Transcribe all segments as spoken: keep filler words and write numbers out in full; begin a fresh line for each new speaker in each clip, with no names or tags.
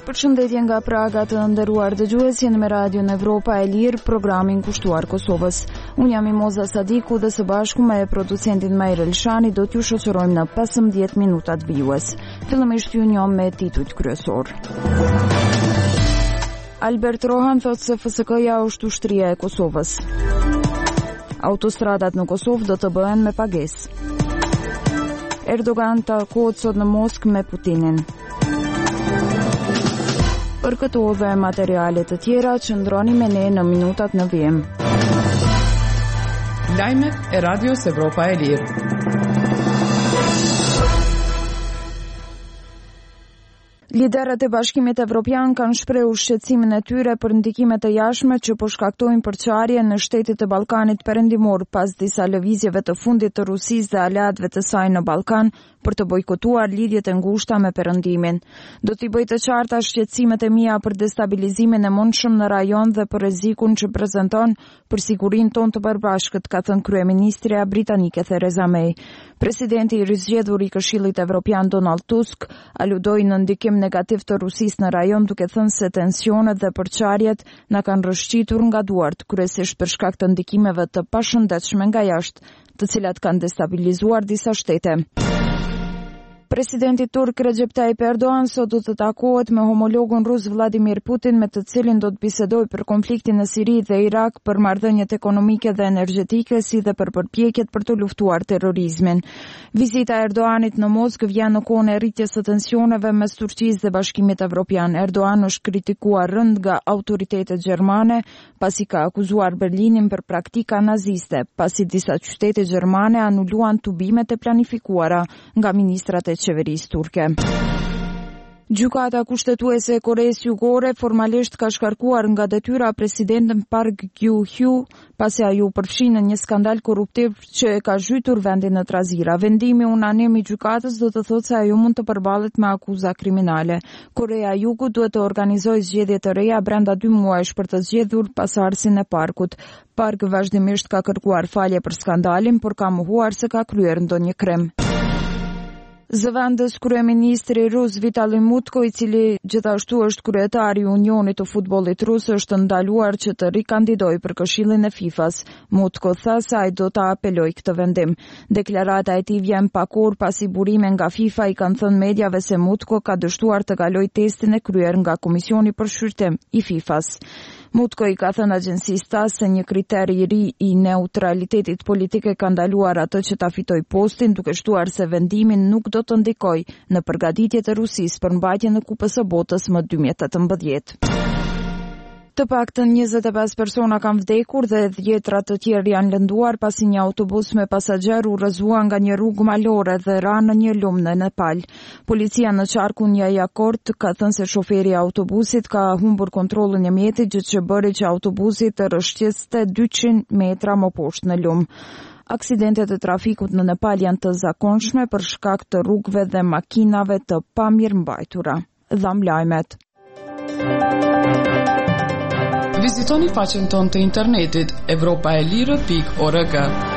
Përshëndetje nga Praga të nderuar dëgjues, jeni me Radion Evropa e Lirë, programin kushtuar Kosovës. Unë jam Imoza Sadiku dhe së bashku me producentin Majr Elshani do t'ju shoqërojmë në pesëmbëdhjetë minutat vijues. Fillimisht ju njohim me titujt kryesor. Albert Rohan thotë se F S K-ja është ushtria e Kosovës. Autostradat në Kosovë do të bëhen me pagesë. Erdogan takohet sot në Moskë me Putinin. Për këto dhe materiale të tjera, qëndroni me ne në minutat në vijim.
Lajmet e Radios Evropa e Lirë.
Liderët e Bashkimit Evropian kanë shprehur shqetësimin e tyre për ndikimet e jashtme që po shkaktojnë përçarje në shtetet e Ballkanit Perëndimor pas disa lëvizjeve të fundit të Rusisë dhe aleatëve të saj në Ballkan për të bojkotuar lidhjet e ngushta me Perëndimin. Do t'i bëj të qarta shqetësimet e mia për destabilizimin e mundshëm në rajon dhe për rrezikun që prezanton për sigurinë tonë të përbashkët, ka thënë kryeministrja britanike Theresa May. Presidenti i rizgjedhur i Këshillit Evropian Donald Tusk aludoi në ndikim negativ të Rusisë në rajon, duke thënë se tensionet dhe përçarjet na kanë rrëshqitur nga duart, kryesisht për shkak të ndikimeve të pashëndetshme nga jashtë, të cilat kanë destabilizuar disa shtete. Presidenti turk Recep Tayyip Erdogan sot do të takohet me homologun rus Vladimir Putin, me të cilin do të bisedojë për konfliktin në Siri dhe Irak, për marrëdhëniet ekonomike dhe energjetike, si dhe për përpjekjet për të luftuar terrorizmin. Vizita e Erdoganit në Moskë vjen në kohën e rritjes së tensioneve mes Turqisë dhe Bashkimit Evropian. Erdogan është kritikuar rënd nga autoritetet gjermane, pasi ka akuzuar Berlinin për praktika naziste, pasi disa qytete gjermane anuluan tubimet e planifikuara nga ministrat e qeverisë turke. Gjykata kushtetuese e Koreas Jugore formalisht ka shkarkuar nga detyra presidentën Park Geun-hye pasi ai u përfshi në një skandal korruptiv që e ka zhytur vendin në trazira. Vendimi unanim i gjykatës do të thotë se ajo mund të përballet me akuza kriminale. Korea e Jugut duhet të organizojë zgjedhje të reja brenda dy muajsh për të zgjedhur pasardhësin e Parkut. Park vazhdimisht ka kërkuar falje për skandalin, por ka mohuar se ka kryer ndonjë krim. Zëvendës kryeministri rus Vitali Mutko, i cili gjithashtu është kryetari i Unionit të Futbollit Rus, është ndaluar që të rikandidojë për Këshillin e FIFA-s. Mutko tha se ai do ta apelojë këtë vendim. Deklarata e tij vjen pak orë pasi burime nga FIFA i kanë thënë mediave se Mutko ka dështuar të kalojë testin e kryer nga Komisioni për Shqyrtim i FIFA-s. Mutko i ka thënë agjencisë T A S se një kriter i ri i neutralitetit politike ka ndaluar atë që ta fitoj postin, duke shtuar se vendimin nuk do të ndikojë në përgatitjet e Rusisë për mbajtjen e Kupës së Botës më dy mijë e tetëmbëdhjetë. Të paktën njëzet e pesë persona kanë vdekur dhe dhjetra të tjerë janë lënduar pasi një autobus me pasagjer u rrëzua nga një rrugë malore dhe ra në një lum në Nepal. Policia në qarkun Jajakort ka thënë se shoferi i autobusit ka humbur kontrollin e mjetit, gjë që bëri që autobusi të rrëshqiste dyqind metra më poshtë në lum. Aksidentet e trafikut në Nepal janë të zakonshme për shkak të rrugëve dhe makinave të pamirëmbajtura. Dham lajmet.
Vizitoni faqen tonë të internetit evropa e lirë pikë org.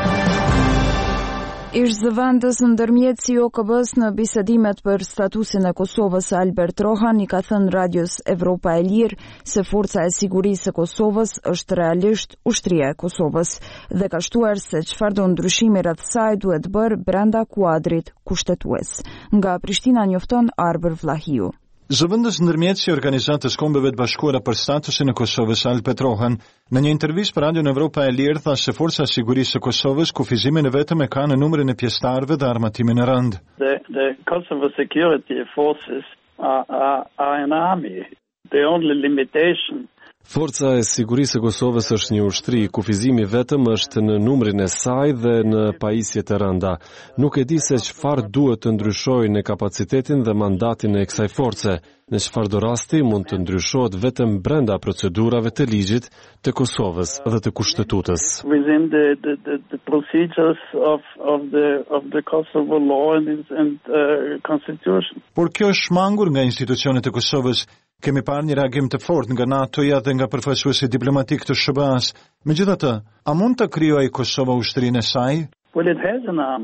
Ish zëvendës ndërmjet C O K B-s në bisedimet për statusin e Kosovës Albert Rohan i ka thënë Radios Evropa e Lirë se Forca e Sigurisë së Kosovës është realisht ushtria e Kosovës dhe ka shtuar se çfarëdo ndryshimi rreth saj duhet bërë brenda kuadrit kushtetues. Nga Prishtina njofton Arber Vlahiu.
Zëvendës ndërmjetësi i Organizatës Kombeve të Bashkuara për Statusin e Kosovës Albert Rohan në një intervistë për Radion Evropa e Lirë tha se Forca e Sigurisë së Kosovës kufizimin e vetëm e ka në numrin e pjesëtarëve dhe armatimin e rënd.
The, the Kosovo Security Forces are, are, are an army. The only limitation
Forca e Sigurisë së Kosovës është një ushtri, kufizimi vetëm është në numrin e saj dhe në pajisjet e rënda. Nuk e di se çfarë duhet të ndryshojë në kapacitetin dhe mandatin e kësaj force. Në çfarëdo rasti mund të ndryshohet vetëm brenda procedurave të ligjit të Kosovës dhe të kushtetutës.
Within the, the, the, the procedures of, of, the, of the Kosovo law and, and uh, constitution.
Por kjo është shmangur nga institucionet e Kosovës. Kemi parë një reagim të fortë nga NATO-ja dhe nga përfaqësuesi diplomatik të S B A-s. Megjithatë, a mund të krijojë Kosova ushtrinë e saj?
Well, it has an army.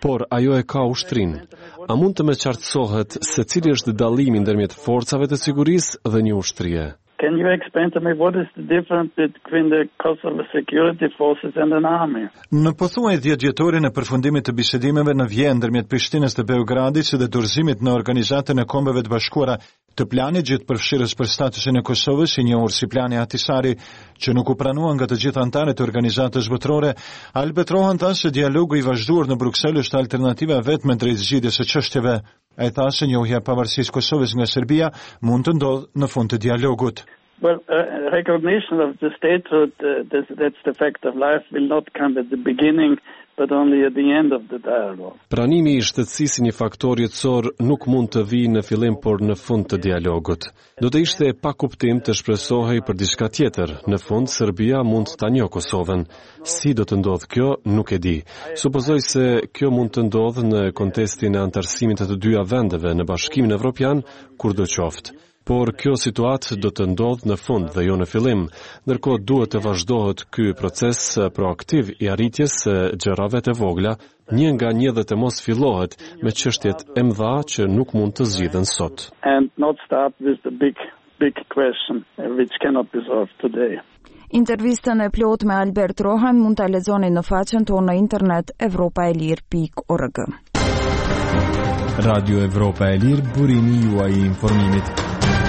por ajo e ka ushtrinë. A mund të më qartësohet se cili është dallimi ndërmjet forcave të sigurisë dhe një ushtrie?
Can you explain to me what is the difference between the Kosovo security forces and an army?
Në pothuaj dhjetë dhjetorin e përfundimit të bisedimeve në Vjenë ndërmjet Prishtinës dhe Beogradit si dhe dorëzimit në Organizatën e Kombeve të Bashkuara të planit gjithë përfshirës për statusin e Kosovës, si njohur si plani Ahtisari, që nuk u pranuan nga të gjithë anëtarët e organizatës botërore, Albert Rohan tha se dialogu i vazhduar në Bruksel është alternativa vetme drejt zgjidhjes së çështjeve. Ai tha se njohja e pavarësisë Kosovës nga Serbia mund të ndodhë në fund të dialogut.
Well, uh, recognition of the statehood, uh, that's, that's the fact of life, will not come at the beginning, but only at the end of the dialogue.
Pranimi i shtetësisë një faktor jetësor nuk mund të vijë në fillim, por në fund të dialogut. Do të ishte e pakuptim të shpresohej për diçka tjetër. Në fund, Serbia mund ta njohë Kosovën. Si do të ndodhë kjo, nuk e di. Supozoj se kjo mund të ndodhë në kontestin e antarësimit të të dyja vendeve në Bashkimin Evropian, kur do qoftë. Por kjo situatë do të ndodhë në fund dhe jo në fillim, ndërkohë duhet të vazhdohet ky proces proaktiv i arritjes së gjërave të vogla, një nga një dhe të mos fillohet me çështjet e mëdha që nuk mund të zgjidhen sot.
And not start with the big, big question, which cannot be solved today.
Intervistën e plot me Albert Rohan mund ta lexoni në faqen tonë në internet evropaelir pikë org.
Radio Evropa e Lirë, burimi juaj i informimit.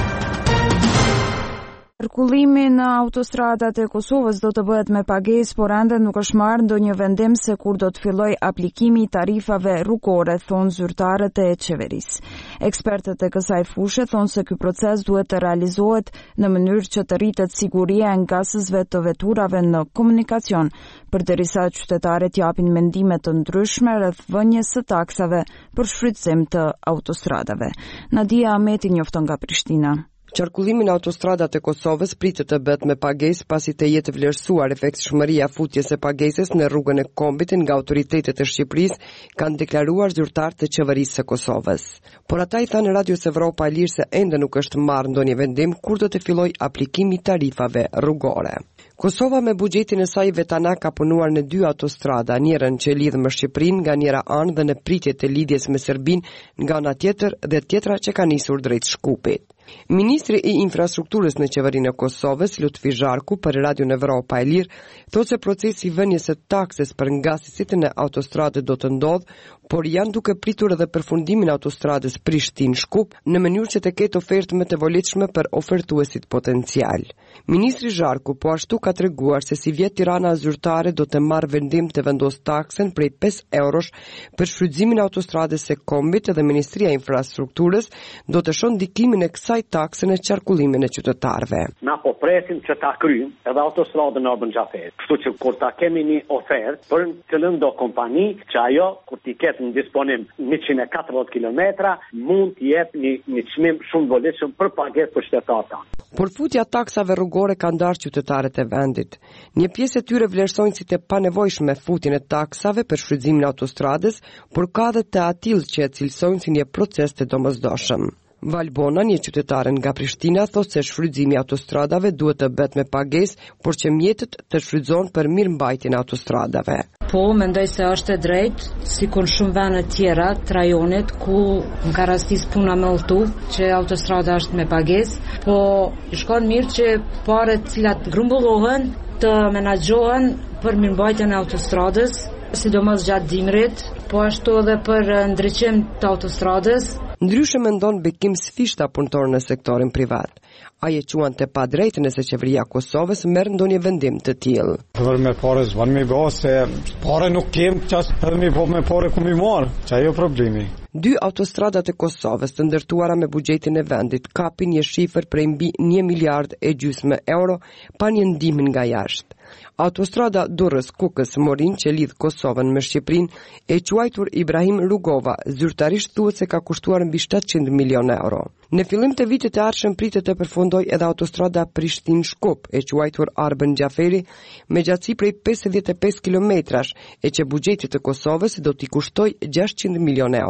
Qarkullimi në autostradat e Kosovës do të bëhet me pagesë, por ende nuk është marrë ndonjë vendim se kur do të fillojë aplikimi i tarifave rrugore, thonë zyrtarët e qeverisë. Ekspertët e kësaj fushë thonë se ky proces duhet të realizohet në mënyrë që të rritet siguria e ngasësve të veturave në komunikacion, përderisa qytetarët japin mendime të ndryshme rreth vënies së taksave për shfrytëzim të autostradave. Nadia Ahmeti njofton nga Prishtina.
Qarkullimi në autostradat e Kosovës pritet të bëhet me pagesë pasi të jetë vlerësuar efektshmëria futjes së pagesës në rrugën e kombit nga autoritetet e Shqipërisë, kanë deklaruar zyrtarët e qeverisë së Kosovës. Por ata i thanë Radios Evropa e Lirë se ende nuk është marrë ndonjë vendim kur do të fillojë aplikimi i tarifave rrugore. Kosova me buxhetin e saj vetana ka punuar në dy autostrada, njërën që lidh me Shqipërinë nga njëra anë dhe në pritje të lidhjes me Serbinë nga ana tjetër dhe tjetra që ka nisur drejt Shkupit. Ministri i infrastrukturës në qeverinë e Kosovës, Lutfi Zharku, për Radion Evropa e Lirë, thotë se procesi i vënies së takses për ngasësit në autostradë do të ndodhë, por janë duke pritur edhe përfundimin e autostradës Prishtinë-Shkup në mënyrë që të ketë ofertë më të volitshme për ofertuesit potencial. Ministri Zharku po ashtu ka treguar se si vjet Tirana zyrtare do të marrë vendim të vendos taksen prej pesë eurosh për shfrytëzimin e autostradës së kombit dhe Ministria e Infrastrukturës do të shon ndikimin e kësaj takse në qarkullimin e qytetarëve.
Na po presim që ta kryjmë edhe autostradën Arben Xhaferi. Kështu që kur ta kemi një ofertë për cëllën do kompani që ajo kur t'i ketë në disponim njëqind e katërdhjetë kilometra mund t'i jep një një çmim shumë volitshëm për pagesë për qytetarët.
Por futja taksave rrugore ka ndarë qytetarët e vendit. Një pjesë e tyre vlerësojnë si të panevojshme futjen e taksave për shfrytëzimin e autostradës, por ka edhe të atill që e cilësojnë si një proces të domosdoshëm. Valbona, një qytetare nga Prishtina, thotë se shfrytëzimi i autostradave duhet të bëhet me pagesë, por që mjetët të shfrytëzohen për mirëmbajtjen e autostradave.
Po, mendoj se është e drejtë, si kur shumë vende tjera të rajonit ku në ka rastis puna me udhëtu, që autostrada është me pagesë, po shkon mirë që paret cilat grumbullohen të menaxhohen për mirëmbajtjen e autostradës, sidomos gjatë dimrit, po ashtu edhe për ndriçim të autostradës.
Ndryshe mendon Bekim Sfishta, punëtor në sektorin privat. Ai e quan të padrejtë nëse qeveria e Kosovës merr ndonjë vendim të tillë.
Për me parë zvan me bë se parë nuk kem ças për me po me parë ku më marr, çaj jo problemi.
Dy autostradat e Kosovës të ndërtuara me buxhetin e vendit kapin një shifër prej mbi një miliard e gjysmë euro pa një ndihmë nga jashtë. Autostrada Durrës-Kukës Morin që lidh Kosovën me Shqipërinë e quajtur Ibrahim Rugova, zyrtarisht thuhet se ka kushtuar mbi shtatëqind milion euro. Në fillim të vitit të ardhshëm pritet të përfundojë edhe autostrada Prishtinë-Shkup, e quajtur Arben Xhaferi, me gjatësi prej pesëdhjetë e pesë kilometrash, e që buxheti të Kosovës do t'i kushtojë gjashtëqind milion euro.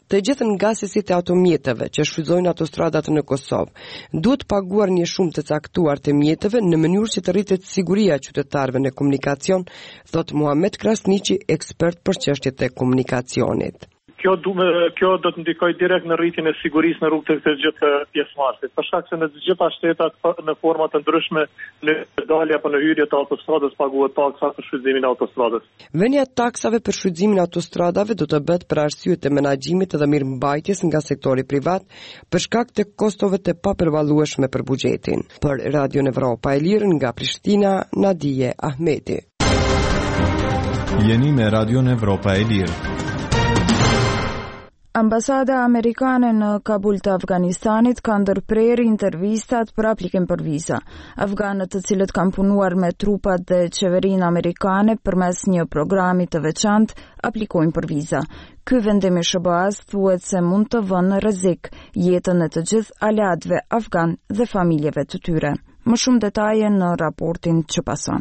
Të gjithë ngasësit e automjeteve që shfrytëzojnë autostradat në Kosovë duhet paguar një shumë të caktuar të mjeteve në mënyrë që të rritet siguria e qytetarëve në komunikacion, thot Muhamet Krasniqi, ekspert për çështjet e komunikacionit.
Kjo do, kjo do të ndikoj direkt në rritjen e sigurisë në rrugët e të gjithë pjesëmarrësit. Për shkak se në të gjitha shtetat në forma të ndryshme në dalje apo në hyrje të autostradës paguhet taksa për shfrytëzimin e autostradës.
Vënia e taksave për shfrytëzimin e autostradave do të bëhet për arsye të menaxhimit dhe mirëmbajtjes nga sektori privat për shkak të kostove të papërballueshme për buxhetin. Për Radio Evropa e Lirë nga Prishtina, Nadije Ahmeti.
Jeni me Radio Evropa e Lirë.
Ambasada amerikane në Kabul të Afganistanit ka ndërprerë intervistat për aplikim për viza. Afganët të cilët kanë punuar me trupat dhe qeverinë amerikane përmes një programi të veçantë aplikojnë për viza. Ky vendim i S B A-s thuhet se mund të vënë në rrezik jetën e të gjithë aleatëve afgan dhe familjeve të tyre. Më shumë detaje në raportin që pason.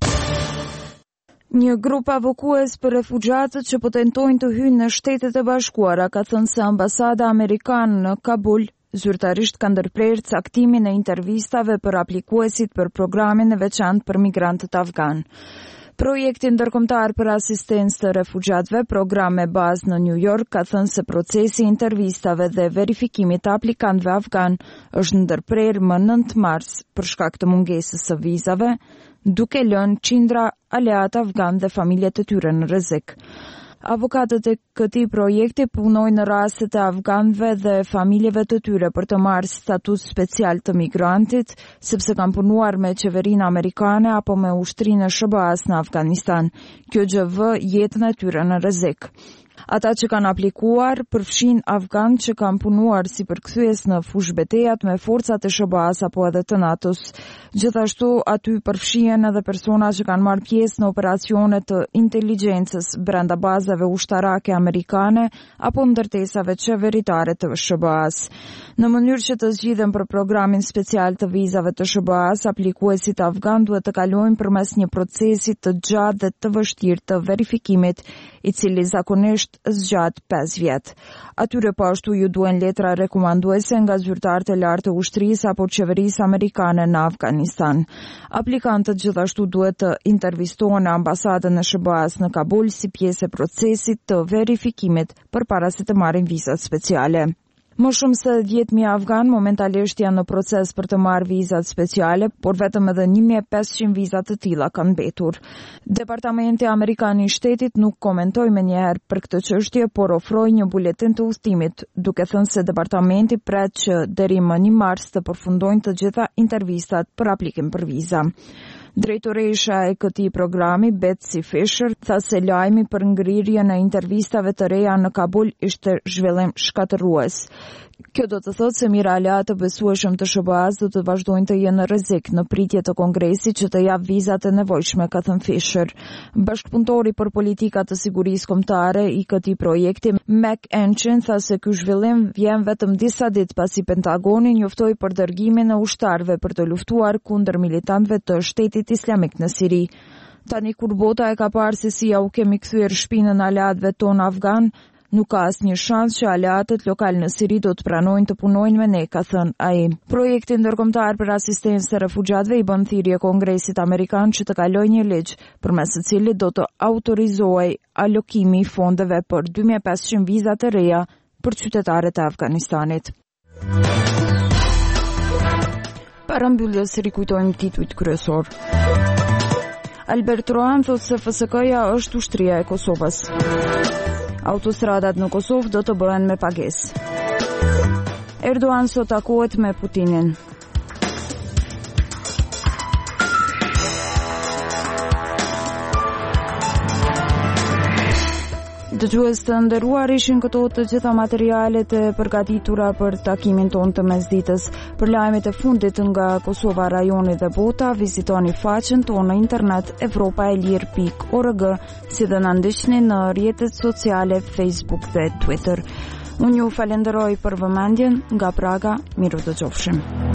Një grup avokues për refugjatët që po tentojnë të hyjnë në Shtetet e Bashkuara ka thënë se ambasada amerikane në Kabul zyrtarisht ka ndërprerë caktimin e intervistave për aplikuesit për programin e veçantë për migrantët afgan. Projekti ndërkombëtar për asistencë të refugjatëve, program me bazë në New York, ka thënë se procesi i intervistave dhe verifikimit të aplikantëve afgan është ndërprerë më nëntë mars për shkak të mungesës së vizave, duke lënë qindra aleat afgan dhe familjet e tyre në rrezik. Avokatët e këtij projekti punojnë në rastet e afganëve dhe familjeve të tyre për të marrë status special të migrantit, sepse kanë punuar me qeverinë amerikane apo me ushtrinë e S B A-s në Afganistan. Kjo gjë vë jetën e tyre në rrezik. Ata që kanë aplikuar përfshin afgan që kanë punuar si përkthyes në fushë betejat me forcat e S B A-s apo edhe të NATO-s. Gjithashtu aty përfshihen edhe persona që kanë marrë pjesë në operacione të inteligjencës brenda bazave ushtarake amerikane apo ndërtesave qeveritare të S B A-s. Në mënyrë që të zgjidhen për programin special të vizave të S B A-s, aplikuesit afgan duhet të kalojnë përmes një procesi të gjatë dhe të vështirë të verifikimit, i cili zakonisht zgjat pesë vjet. Atyre po ashtu ju duhen letra rekomanduese nga zyrtarët e lartë të ushtrisë apo qeverisë amerikane në Afganistan. Aplikantët gjithashtu duhet të intervistohen në ambasadën e S B A-s në Kabul si pjesë e procesit të verifikimit përpara se të marrin vizat speciale. Më shumë se dhjetë mijë afgan momentalisht janë në proces për të marrë vizat speciale, por vetëm edhe një mijë e pesëqind vizat të tilla kanë mbetur. Departamenti Amerikan i Shtetit nuk komentoi menjëherë për këtë çështje, por ofroi një buletin të udhëtimit, duke thënë se departamenti pret që deri më një mars të përfundojnë të gjitha intervistat për aplikim për viza. Drejtoresha e këtij programi, Betsy Fisher, tha se lajmi për ngrirjen e intervistave të reja në Kabul ishte zhvillim shkatërrues. Kjo do të thotë se mirë aleat të besueshëm të S B A-s do të vazhdojnë të jenë në rrezik në pritje të Kongresit që të jap vizat e nevojshme, ka thënë Fisher. Bashkëpunëtori për politika të sigurisë kombëtare i këtij projekti, Mac Enchin, tha se ky zhvillim vjen vetëm disa ditë pasi Pentagoni njoftoi për dërgimin e ushtarëve për të luftuar kundër militantëve të Shtetit Islamik në Siri. Tani kur bota e ka parë se si ja u kemi kthyer shpinën aleatëve tonë afgan, nuk ka asnjë shans që aleatët lokal në Siri do të pranojnë të punojnë me ne, ka thënë ai. Projekti ndërkombëtar për asistencë të refugjatëve i bën thirrje Kongresit Amerikan që të kalojë një ligj përmes së cilit do të autorizohej alokimi i fondeve për dy mijë e pesëqind viza të reja për qytetarët e Afganistanit. Para mbylljes rikujtojmë titujt kryesor. Albert Rohan thotë se F S K-ja është ushtria e Kosovës. Autostradat në Kosovë do të bëhen me pagesë. Erdogan sot takohet me Putinin. Dëgjues të nderuar, ishin këto të gjitha materialet e përgatitura për takimin tonë të mesditës. Për lajmet e fundit nga Kosova, rajoni dhe bota, vizitoni faqen tonë në internet evropaelir pikë org, si dhe na ndiqni në rrjetet sociale Facebook dhe Twitter. Unë ju falenderoj për vëmendjen, nga Praga, miru dëgjofshim.